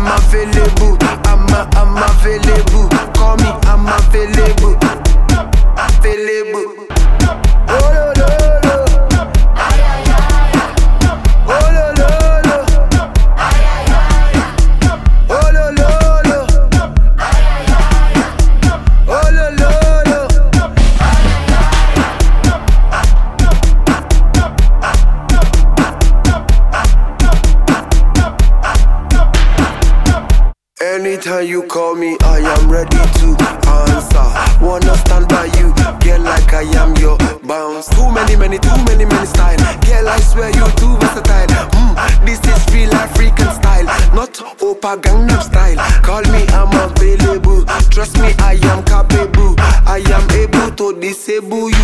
available. I'm available. Call me, I'm available. Available. Oh lo lo lo. Ay ay ay. Oh lo lo lo. Ay ay ay. Oh lo lo lo. Ay ay ay. Oh lo lo lo. Anytime you call me, I am ready to answer. Wanna stand by you, girl, like I am your bounce. Too many style. Girl, I swear you too versatile. This is real African style, not Opa Gangnam style. Call me, I'm available. Trust me, I am capable. I am able to disable you.